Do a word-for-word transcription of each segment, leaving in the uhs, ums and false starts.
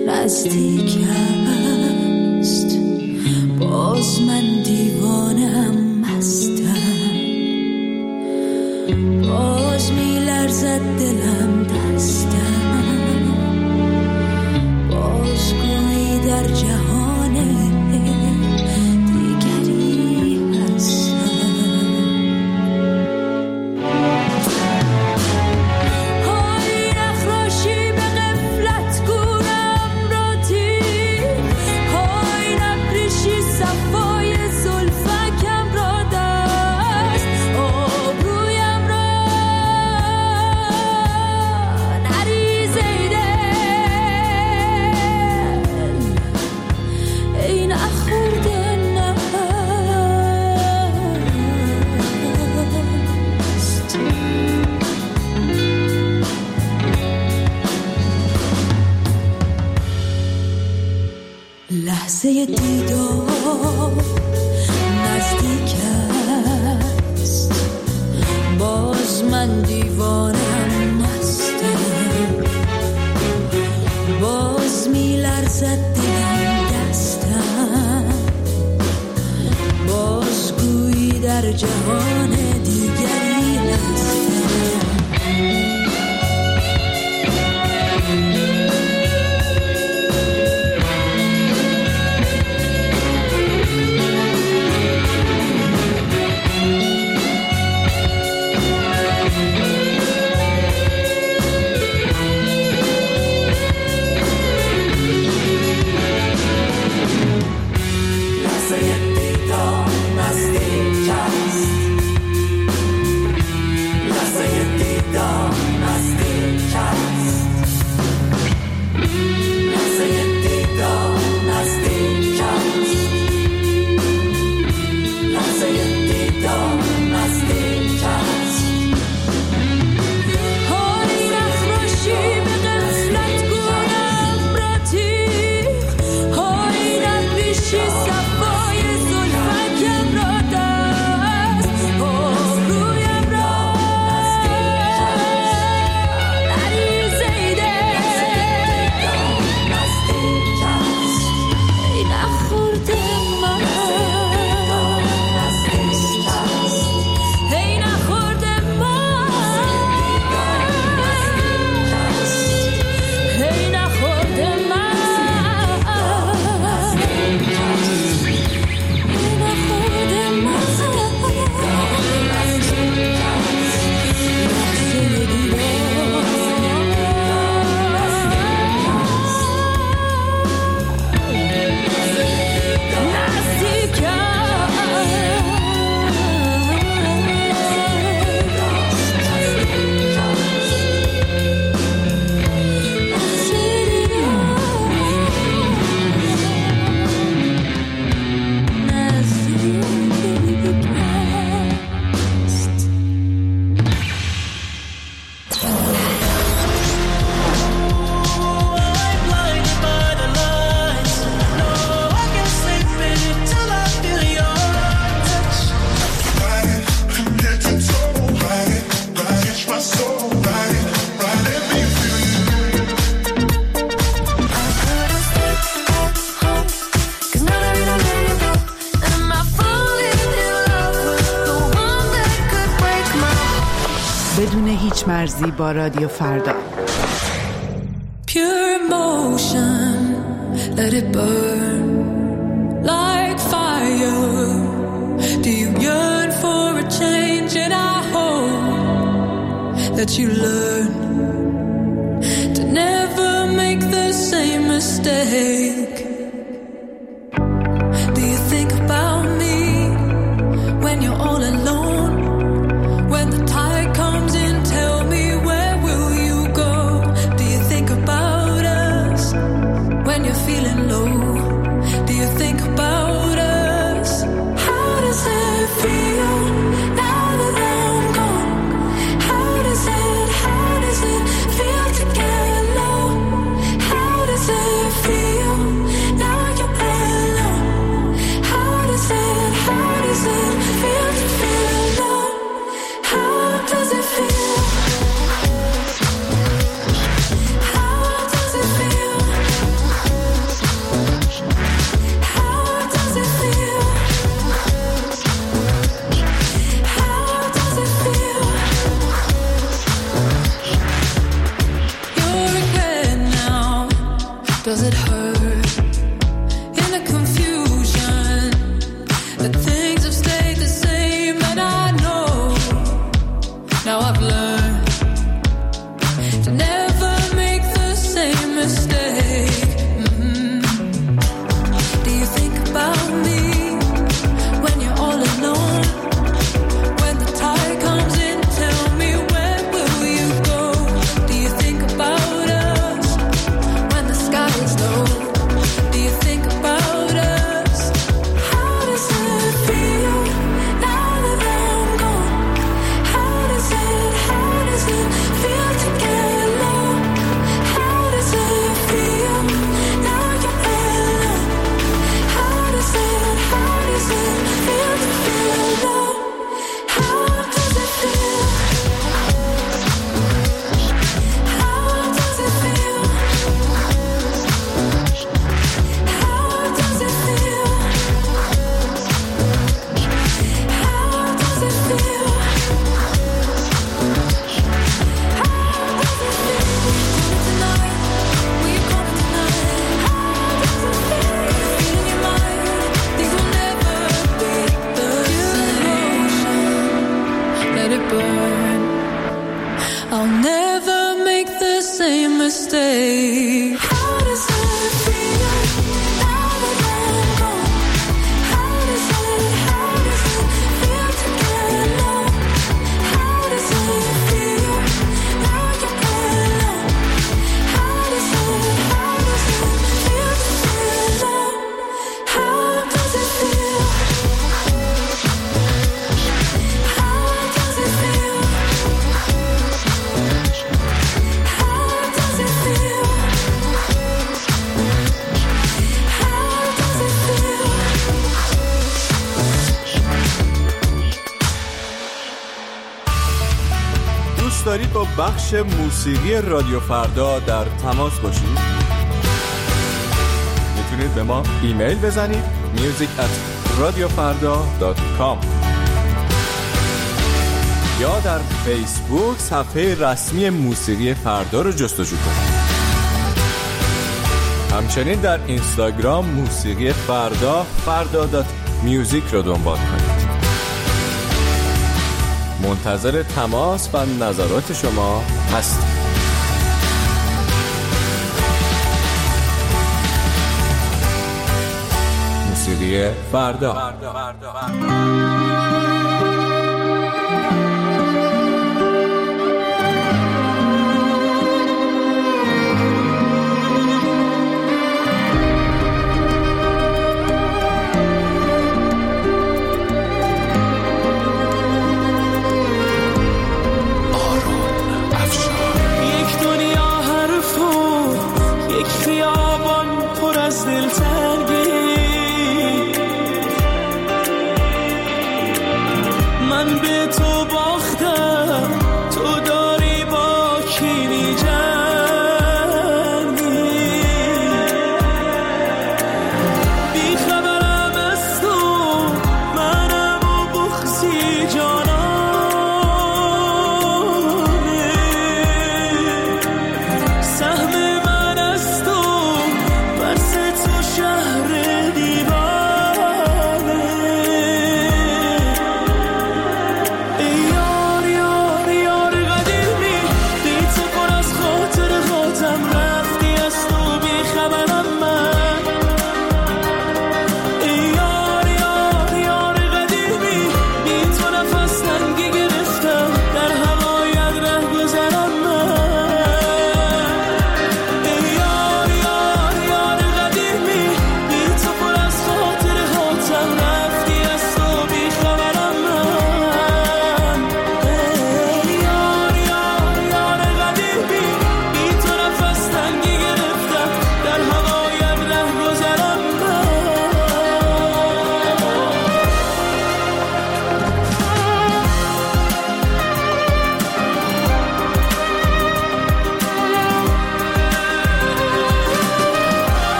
نزدیک است، باز من دیوانم مستم، باز می لرزد دلم دستم، باز گویی در جهان دیگری هستم. های نخراشی به غفلت گورم را تیر، های نپریشی صفای زلفکم را دست، آبرویم را نریز ای دل، ای نخورده نست. لحظه دیدار نزدیک است، باز من دیوانم مستم، باز می لرزد دلم دستم، باز گویی در جهان دیگری هستم. بدون هیچ مرزی با رادیو فردا. Pure emotion, let it burn like fire. Do you yearn for a change? And I hope that you learn to never make the same mistake. Do you think about me when you're all alone? When the tide comes in, tell me, where will you go? Do you think about us when you're feeling low? Do you think about us? How does it feel now that I'm gone? How does it, how does it feel to get low? How does it feel I'll never make the same mistake. How does it feel now that I'm gone? How does it, how does it feel to get alone? How does it feel now you're alone? How does it, how does it feel to feel alone? How does it feel? How does it feel? How does it feel? How does it feel? دوست دارید با بخش موسیقی رادیو فردا در تماس باشید؟ میتونید به ما ایمیل بزنید music at radiofarda dot com یا در فیسبوک صفحه رسمی موسیقی فردا رو جستجو کنید. همچنین در اینستاگرام موسیقی فردا فردا دات میوزیک رو دنبال کنید. منتظر تماس و نظرات شما هستم. موسیقی فردا.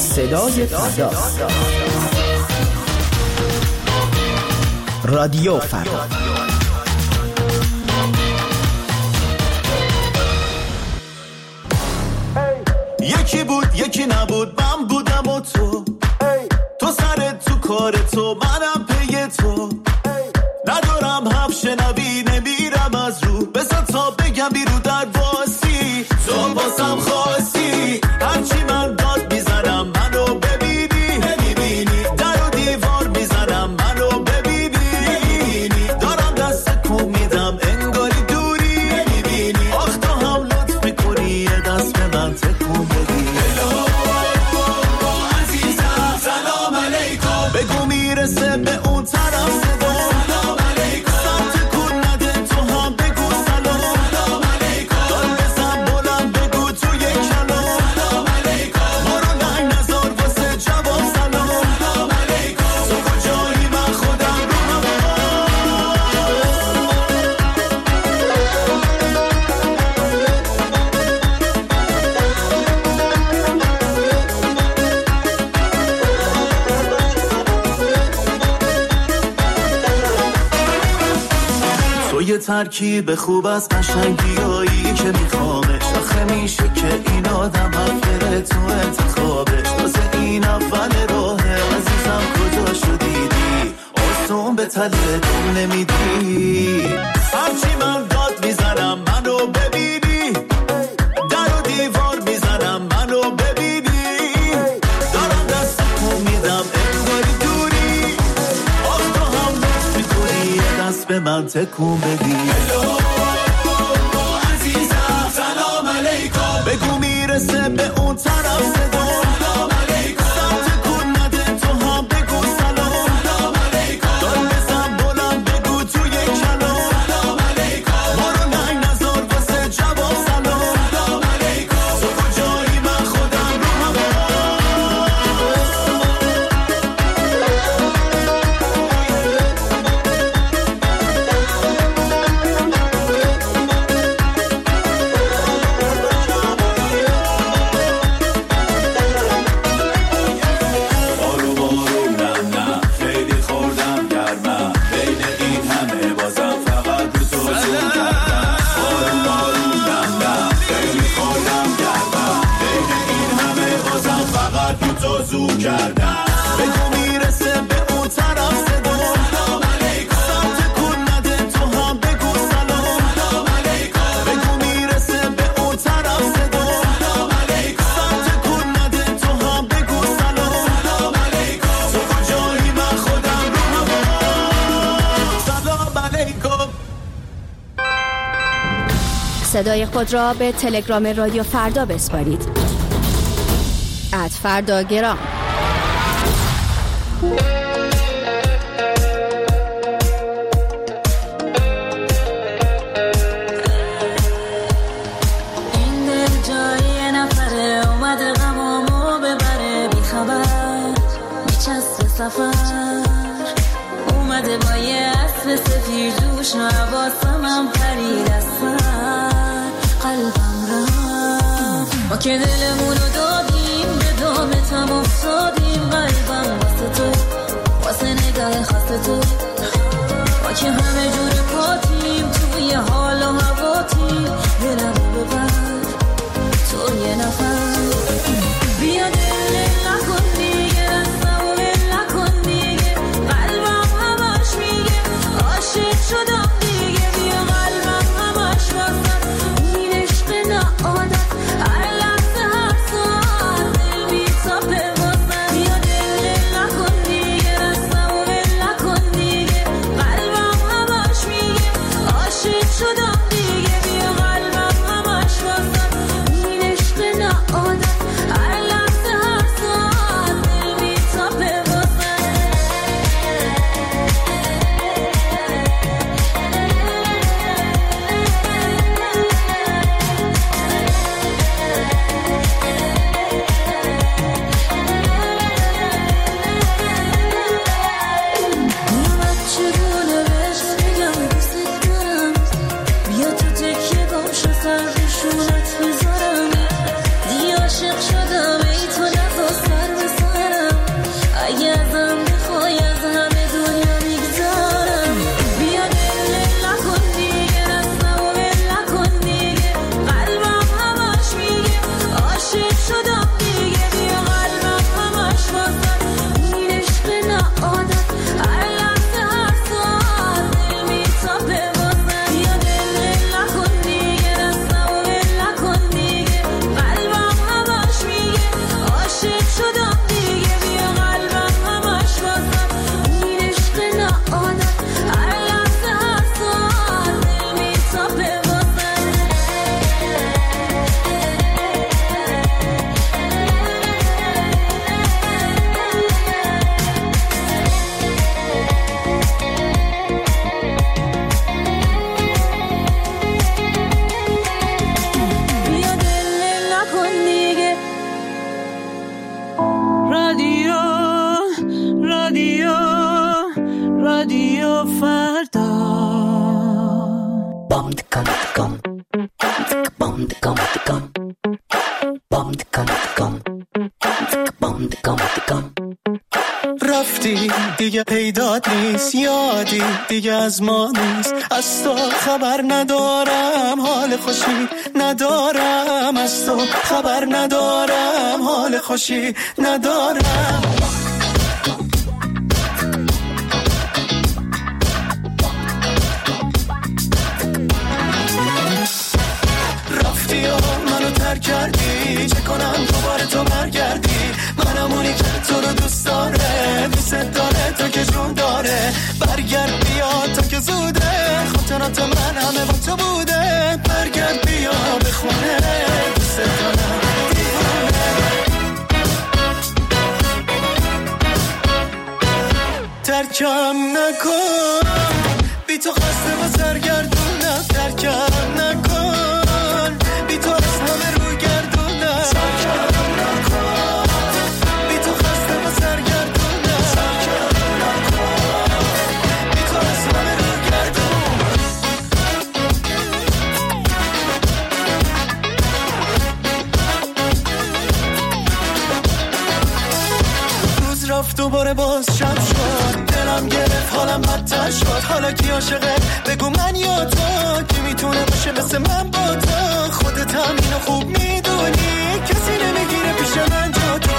صدای فردا. رادیو فردا. یکی بود یکی نبود، من بودم و تو، تو سرت تو کار تو، منم پی تو، ندارم حرف شنوی نمیرم از رو، بزن تا بگم بیرو در واسی، تو باسم خاصی، هرچی من داد میزنم منو ببینی، نمیبینی، در و دیوار میزنم منو ببینی، نمیبینی، دارم دست کن میدم انگاری دوری، نمیبینی، آخ تو هم لطف میکنی یه دست به من تکون بدی. عزیزم سلام علیکم، بگو میرسه به اون طرف صدا، سلام علیکم، سمت کن نده تو هم بگو سلام، سلام علیکم، دار بزن بلند بگو توی کلام، سلام علیکم، برو ننگ نزار واسه جواب سلام، سلام علیکم، تو کجایی من خودم رو یه ترکیب خوب از قشنگیایی که میخوامش، آخه میشه که این آدم حفره تو انتخابش، تازه این اول راهه عزیزم کجا شدیدی، آسون به تله دم نمیدی، هرچی من داد میزنم منو ببینی، در و دیوار میزنم منو ببینی، دارم دست کن میدم انگاری دوری، آخ تو هم لطف میکنی یه دست به من تکون بدی. عزیزم سلام علیکم، بگو میرسه به اون طرف صدا، سلام علیکم، سمت کن نده تو هم بگو سلام، سلام علیکم، دار بزن بلند بگو توی کلام، سلام علیکم، برو ننگ نزار واسه جواب سلام، سلام علیکم، تو کجایی من خودم رو کردم، بگو میرسه به اون طرف صدا، سلام علیکم، سمت کن نده تو هم بگو سلام، سلام علیکم، بگو میرسه به اون طرف صدا، سلام علیکم، سمت کن نده تو هم بگو سلام، سلام علیکم، تو کجایی من خودم رو هوا، سلام علیکم. صدای خود را به تلگرام رادیو فردا بسپارید. ات فردا گرام. این دل جای نفره اومده غمامو ببره، بی خبر میچسته سفر، اومده با یه اسب سفید جوش و حواسمم پرید از سر، قلبم رفت ما که دلمونو دادیم به دامتم افتادیم، قلبم واسه تو واسه نگاه خاص تو، ما که همه جور پاتیم توی حال و هواتیم، دلمو ببر تو یه نفر، بیا دل نکن دیگه، رستمو ول نکن دیگه، قلبم همش میگه عاشق شدم دیگه، بیا قلبم همش واسه این عشق نه عادت، هر لحظه هر ساعت رادیو فردا. بام دکام دکام بام دکام دکام بام دکام دکام بام دکام دکام. رفتی دیگه پیدات نیست، یادی دیگه از ما نیست، از تو خبر ندارم، حال خوشی ندارم، از تو خبر ندارم، حال خوشی ندارم. رفتی و منو ترک کردی، چه کنم دوباره تو برگردی؟ منم اونی که تو رو دوست داره، دوست داره تو که جون داره. برگرد بیا تو که زوده، خاطرات من همه با تو بوده. برگرد بیا به خونه، دوست دارم دیوانه. ترکم نکن، بی تو خسته و سرگردونم. ترکم نکن، بی تو از همه رو گردونم. ترکم نکن، بی تو خسته و سرگردونم. ترکم نکن، بی تو از همه رو گردونم. روز رفت دوباره باز شب شد، دلم گرفت حالم بدتر شد. حالا کی عاشقه بگو من یا تو، کی میتونه باشه مثل من با تو؟ خودت هم اینو خوب میدونی، کسی نمیگیره پیش من جا تو.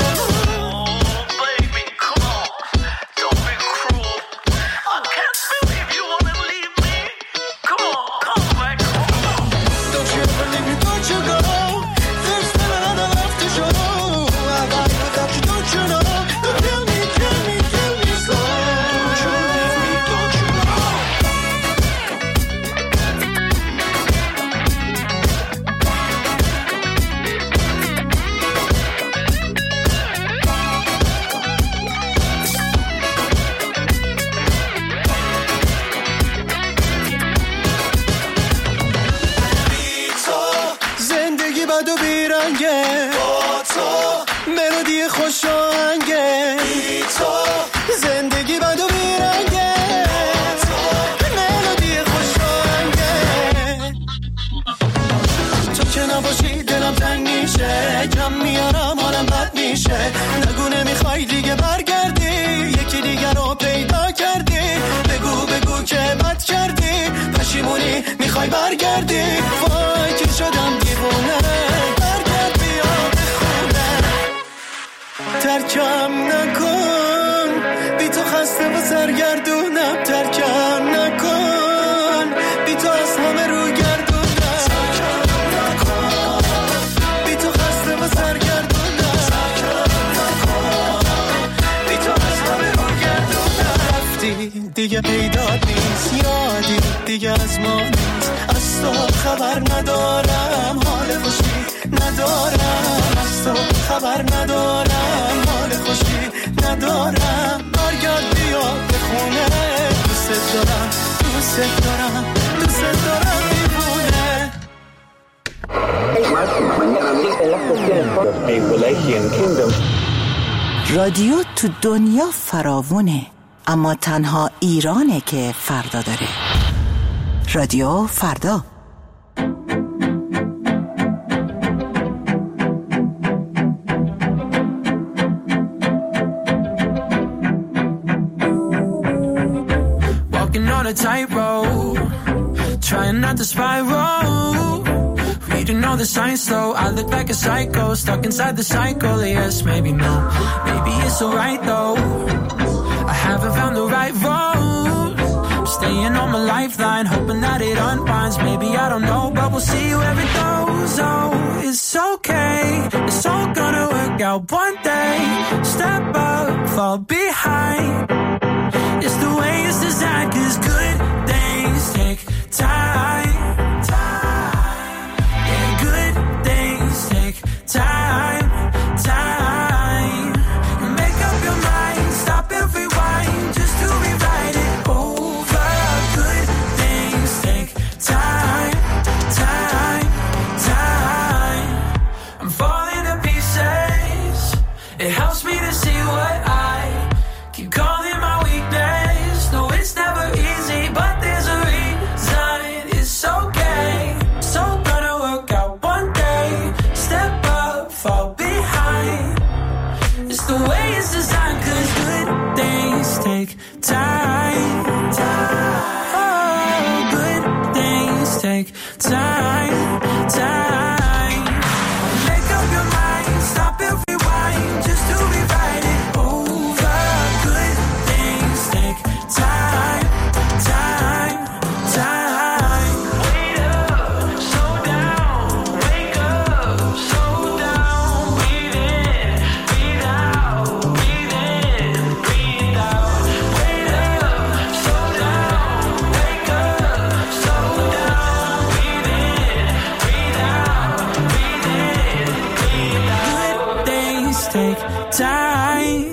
نگو نمیخوای دیگه برگردی، یکی دیگه رو پیدا کردی. بگو بگو که بد کردی، پشیمونی میخوای برگردی. وای که شدم دیوونه، برگرد بیا به خونه. ترکم نکن، بی تو خسته و سرگردونم. ترکم نکن، بی تو از همه رو گردونم. ترکم نکن، بی تو خسته و سرگردونم. دیگه پیدات نیست، یادی دیگه از ما نیست، از تو خبر ندارم، حال خوشی ندارم. از تو خبر ندارم، حال خوشی ندارم. برگرد بیا به خونه، دوست دارم دوست دارم دوست دارم دیوونه. رادیو تو دنیا فراوونه، اما تنها ایرانه که فردا داره. رادیو فردا. Walking on a tightrope, trying not to spiral. Reading all the signs slow, I look like a psycho, stuck inside the cycle. Yes, maybe no, maybe it's alright though. I haven't found the right road, I'm staying on my lifeline, hoping that it unwinds. Maybe I don't know, but we'll see where it goes. Oh, it's okay, it's all gonna work out one day. Step up, fall behind. It's the way it's designed, 'cause good things take time. Yeah, good things take time, time. Make up your mind, stop and rewind, just to rewrite it over. Good things take time, time, time. I'm falling to pieces, it helps me to see what I keep calling my It's the way it's designed, 'cause good things take time. Oh, good things take time, time. Make up your mind, stop and rewind, just to rewrite it over. Good things take time, time, time. Wait up, slow down, wake up, slow down, breathe in, breathe out, breathe in, breathe out. Wait up, slow down, wake up, slow down, breathe in, breathe out, breathe in, breathe out. Good things take time.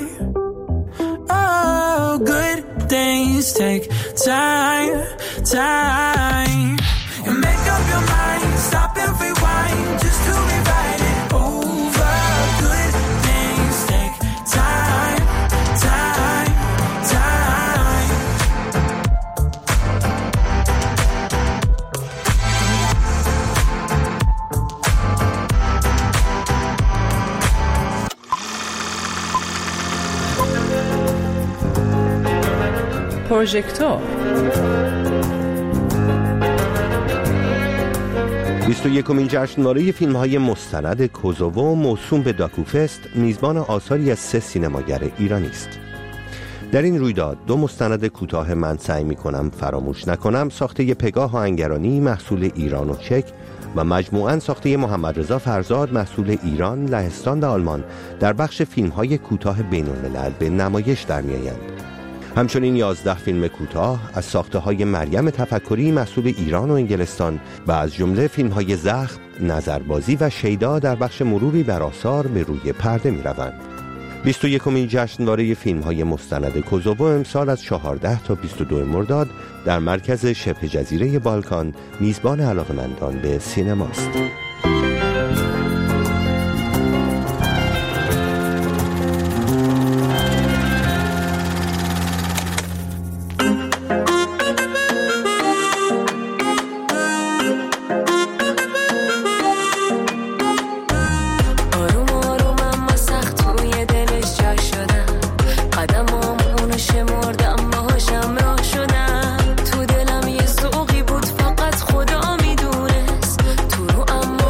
Oh, good things take time, time. You make up your mind, stop and rewind, just to rewrite it over. Good things take time, time, time. پروژکتور بیست و یکمین جشنواره فیلم‌های مستند کوزوو موسوم به داکوفست میزبان آثاری از سه سینماگر ایرانی است. در این رویداد دو مستند کوتاه من سعی می‌کنم فراموش نکنم ساخته پگاه آهنگرانی محصول ایران و چک و مجموعاً ساخته محمد رضا فرزاد محصول ایران، لهستان و آلمان در بخش فیلم‌های کوتاه بین‌الملل به نمایش در می‌آیند. همچنین یازده فیلم کوتاه از ساخته‌های مریم تفکری محصول ایران و انگلستان و از جمله فیلم‌های زخم، نظربازی و شیدا در بخش مروری بر آثار به روی پرده می‌روند. بیست و یکمین جشنواره فیلم‌های مستند کوزوو امسال از چهارده تا بیست و دو مرداد در مرکز شبه جزیره بالکان میزبان علاقه‌مندان به سینماست. تو دلم یه ذوقی بود فقط خدا میدونست، تو رو اما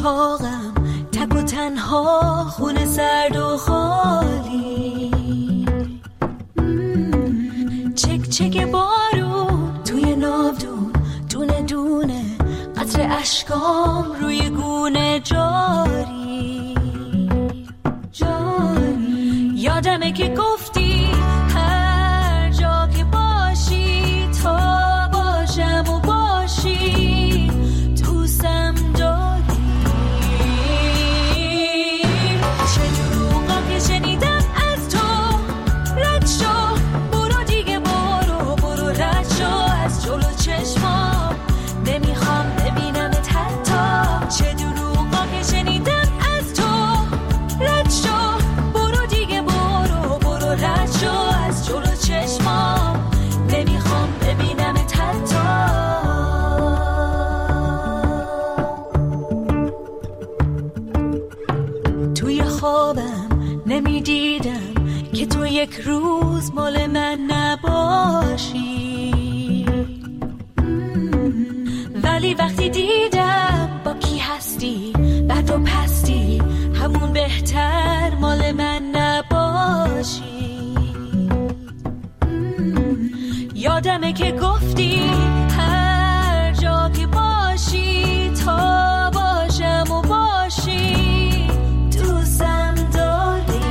اتاقم تک و تنها، خونه سرد و خالی، چک چک بارون توی ناودون، دونه دونه قطر اشکام روی گونه جاری جاری. یادمه که گفتی هر جا که باشی تا باشم و باشی دوستم داری. چه دروغا که شنیدم از تو، رد شو برو دیگه، برو برو رد شو از جلو چشمام، نمیخوام ببینمت حتی. چه دروغا که شنیدم از تو، رد شو برو دیگه، برو برو رد شو از جلو چشمام، نمیخوام ببینمت حتی. توی خوابم نمیدیدم که تو یک روز مال من نباشی، ولی وقتی دیدم با کی هستی، بد و پستی، همون بهتر مال من نباشی. یادمه که گفتی هر جا که باشی تا باشم و باشی دوستم داری.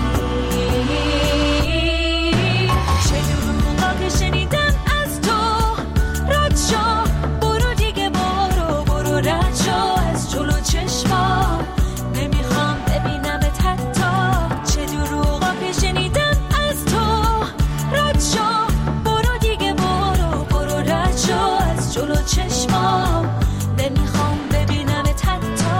چه دروغا که شنیدم از تو، رد شو برو دیگه، برو برو رد شو از جلو چشمام، نمیخوام ببینمت حتی. چه دروغا که شنیدم از تو، رد شو برو دیگه، برو برو رد شو از جلو چشمام، نمیخوام ببینمت حتی.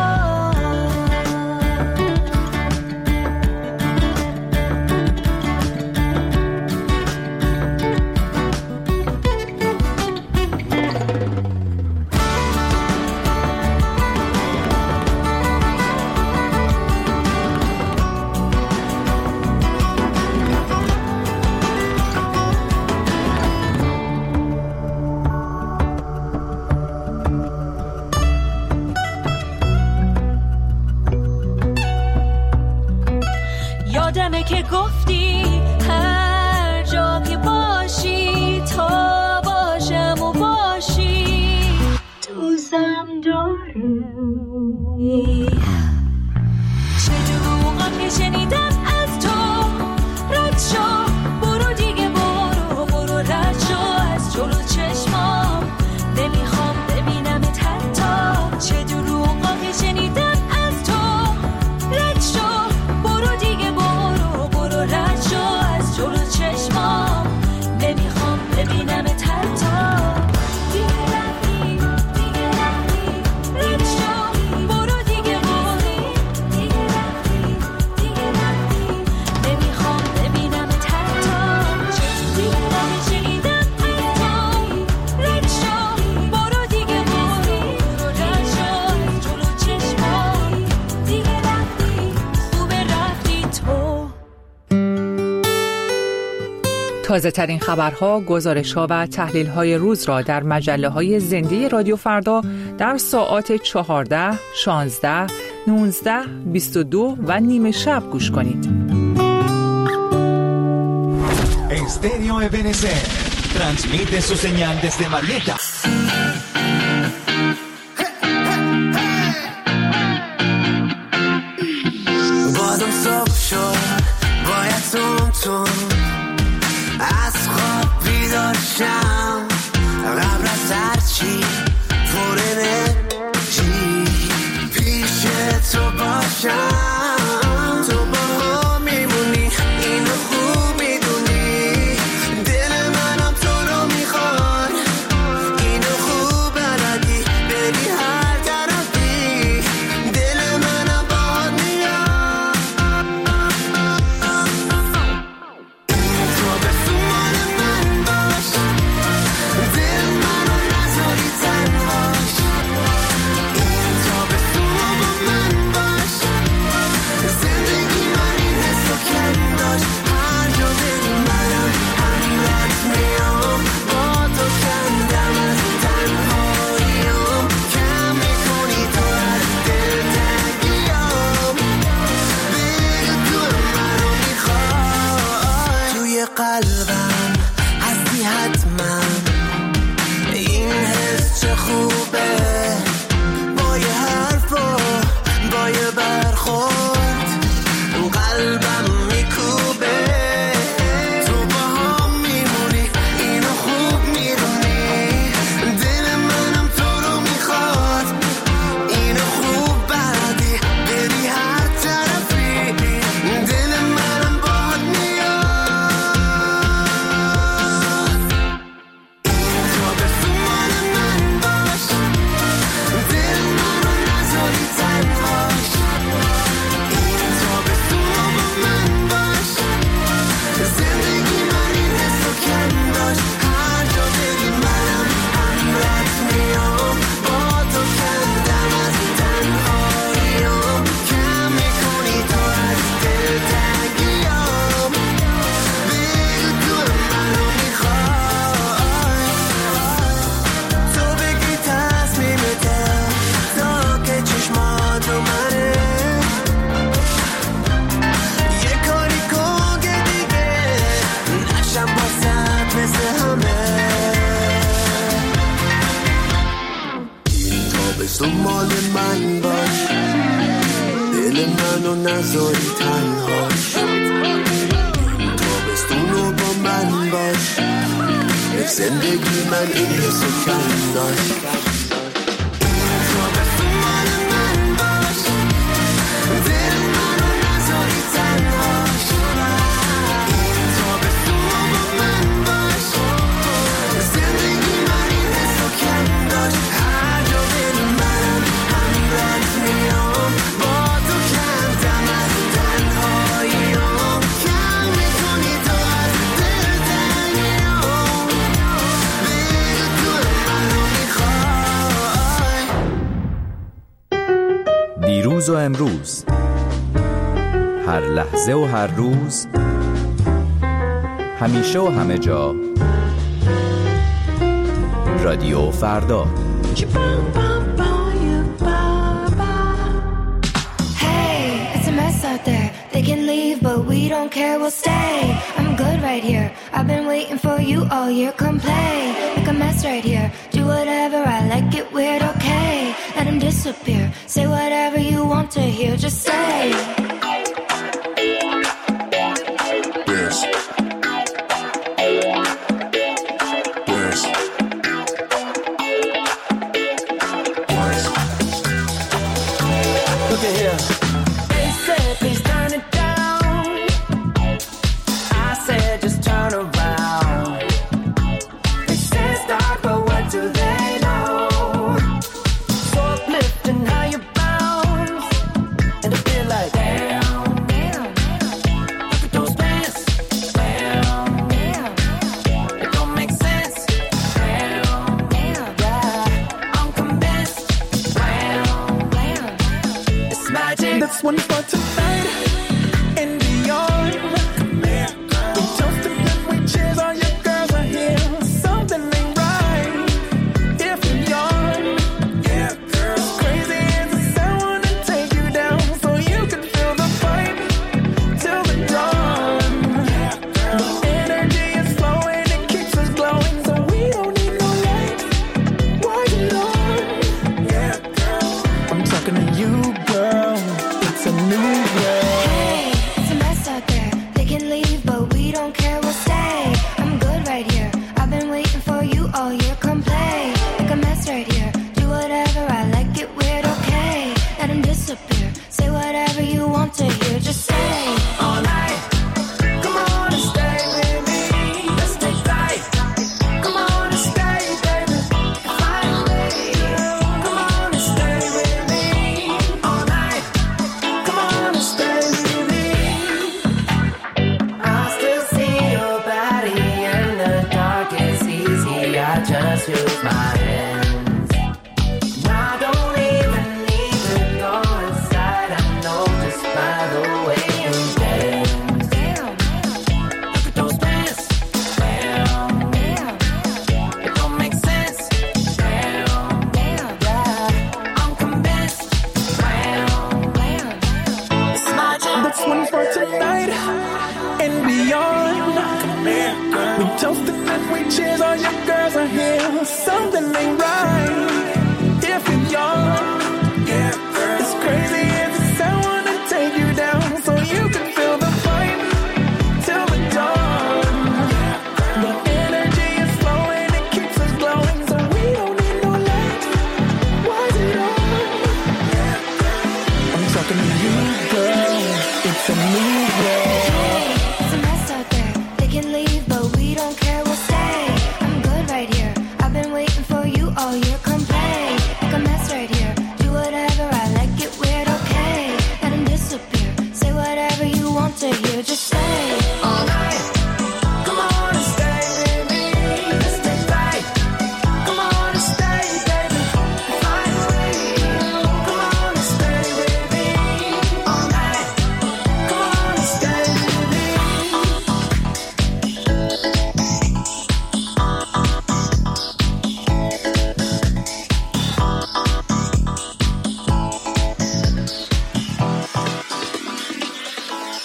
یادمه که گفتی هر جا که باشی تا باشم و باشی دوستم داری. چه دروغا که شنیدم از تو، رد شو برو دیگه، برو برو رد شو از جلو چشمام، نمیخوام ببینمت حتی. چه دروغا که شنیدم از تو، رد شو برو دیگه، برو برو رد شو از جلو چشمام، نمیخوام ببینمت حتی. دیگه رفتی دیگه رفتی، رد شو برو دیگه، برو دیگه رفتی دیگه رفتی، نمیخوام ببینمت حتی. دیگه رفتی شنیدم از تو، رد شو برو دیگه، برو برو رد شو از جلو چشمام، دیگه رفتی خوبه رفتی تو. تازه ترین خبرها، گزارش ها و تحلیل های روز را در مجله های زنده رادیو فردا در ساعات چهارده، شانزده، نوزده، بیست و دو و نیمه شب گوش کنید. Estéreo Ebenezer transmite su señal desde Marietta. بازم صبح شد، باید تون تون از خواب بیدار شم، قبل از هرچی پر انرژی پیش تو باشم. تو با ما میمونی، اینو خوب میدونی، دل منم تو رو میخواد، اینو خوب بلدی، نذاری تنهاش تابستونو با من باش زندگی من این حسو کم داشت تابستون مال من باش دل منو نذاری تنهاش تابستون با من باش زندگی من این حسو کم داشت هر جا دل منم همراهت میام با تو کمتم از تنهاییام کم میکنی تو از دل تنگیام بگو تو منو میخوای دیروز و امروز هر لحظه و هر روز همیشه و همه جا رادیو فردا Out there, they can leave, but we don't care, we'll stay. I'm good right here, I've been waiting for you all year. Come play, make a mess right here. Do whatever, I like it weird, okay. Let him disappear, say whatever you want to hear, just say. Yes. Yes. Look at here. Please turn it down. I said just turn around. They say it's dark, but what do they know? So uplifting how you bounce, and I feel like damn, damn. Look at those pants, damn, damn. It don't make sense, damn, damn. Yeah, I'm convinced, damn, damn. It's magic. That's one for tonight and beyond. We toasted and we cheers, all your girls are here. Something ain't right if you're young. Yeah, girl. As crazy as it sounds, wanna take you down so you can feel the fight till the dawn. Yeah, girl. The energy is flowing, it keeps us glowing, so we don't need no lights. Why you on? Yeah, girl. I'm talking to you, girl. It's a new world. Hey, it's a mess out there, they can leave, but we don't care, we'll stay. I'm good right here, I've been waiting for you all year. Come play, make a mess right here. Do whatever, I like it weird, okay. Let him disappear, say whatever you want to hear, just say. All night, come on and stay with me. Let's take flight. Come on and stay, baby. Fly away. Come on and stay with me. All night, come on and stay with me. I still see your body in the dark. It's easy. I just use my hands. I don't even need to go inside. I know just by the way you dance. Damn, Look at those pants. Damn, damn, it don't make sense. Damn, damn, yeah, I'm convinced. Damn, damn. it's magic. That's one for tonight and beyond. We toasted and we cheers, all your girls are here. Something ain't right if you're young. Yeah, girl. It's crazy as it sounds, wanna take you down so you can feel the fight till the dawn. The energy is flowing, it keeps us glowing, so we don't need no lights. Why is it on? I'm talking to you, girl. It's a new world. It's a mess out there, they can leave, but we don't care, we'll stay. I'm good right here, I've been waiting for you all year. Come play, make a mess right here. Do whatever, I like it weird, okay. Let him disappear, say whatever you want to hear, just say. All night, come on and stay with me. Let's take flight. Come on and stay, baby. Fly away. Come on and stay with me. All night, come on and stay with me.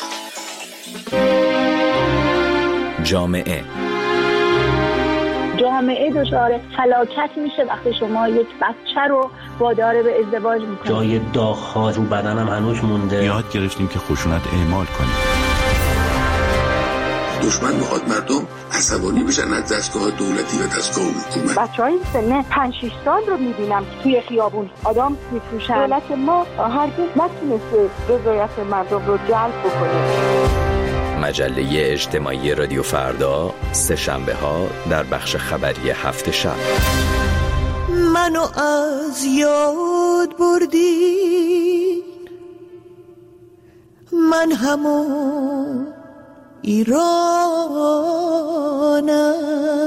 جامعه جامعه جامعه دچار فلاکت میشه وقتی شما یک بچه رو وادار به ازدواج میکنید. جای داغ‌ها رو بدنم هنوز مونده. یاد گرفتیم که خشونت اعمال کنیم. دشمن میخواد مردم عصبانی بشن از دستگاه دولتی و دستگاه حکومت. بچه‌های سن پنج شش سال رو میبینم که توی خیابون آدم میفروشن. دولت ما هرگز نتونسته رضایت مردم رو جلب بکنه. مجله اجتماعی رادیو فردا سه شنبه ها در بخش خبری هفت شب. منو از یاد بردی، من همون ایرانم.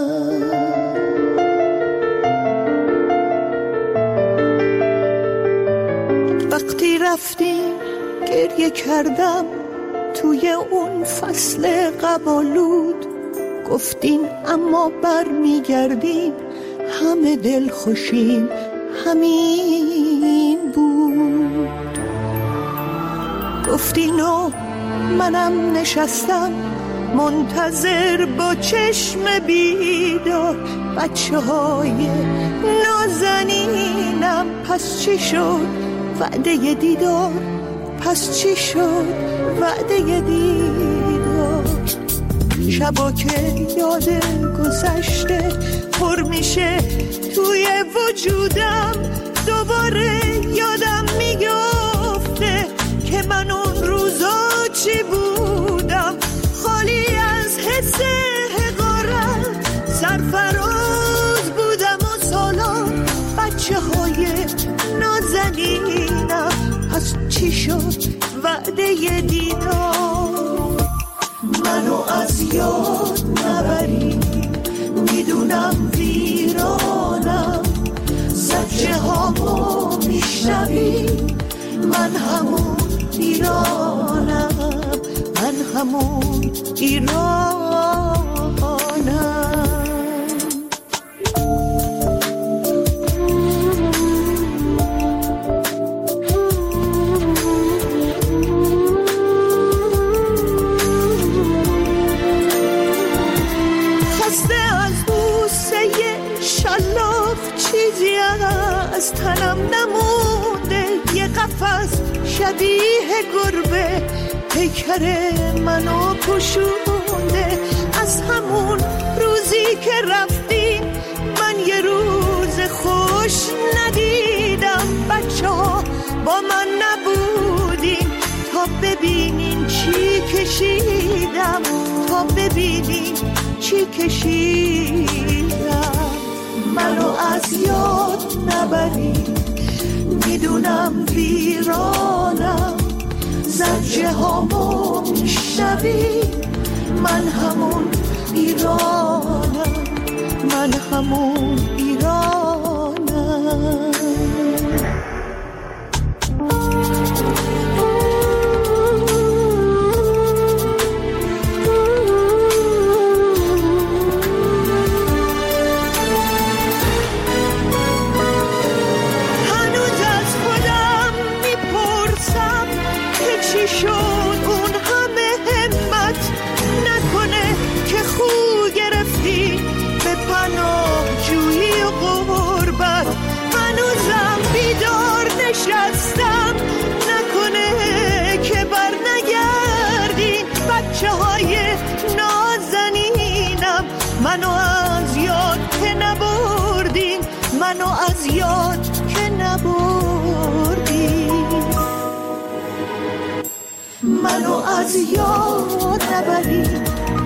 وقتی رفتیم گریه کردم توی اون فصل قبالود، گفتین اما بر میگردیم همه دل خوشیم همین بود. گفتین و منم نشستم منتظر با چشم بیدار، بچه های نازنینم پس چی شد وعده دیدار، پس چی شد وعده دیدار. شبا که یاد گذشته پر میشه توی وجودم، دوباره یادم میگفته که من اون روزا چی بودم، خالی از حس حقارت سرفراز بودم و سالان بچه های نازنینم، پس چی شد وعده دیدار. منو از یاد نبری، میدونم ویرانم، زجه هامو میشنوی، من همون ایرانم، من همون ایرانم. از تنم نمونده یه قفس شبیه گربه، پیکر منو پوشونده. از همون روزی که رفتیم من یه روز خوش ندیدم، بچه ها با من نبودیم تا ببینین چی کشیدم، تا ببینین چی کشیدم. منو از یاد نبری، میدونم ویرانم، زجه هامو میشنوی، من همون ایرانم، من همون ایرانم. نشستم نکنه که بر نگردین بچه های نازنینم، منو از یاد که نبردین، منو از یاد که نبردین. منو از یاد نبرین،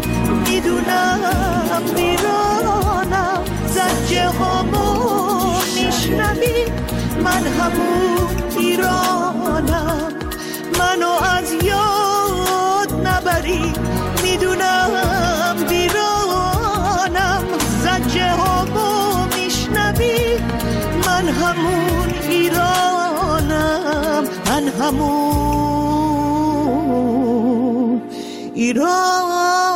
میدونم میرانم، زجه هامو میشنوین، من همون ایرانم. منو از یاد نبری، میدونم بیرانم، زجه هامو میشنوی، من همون ایرانم، من همون ایرانم.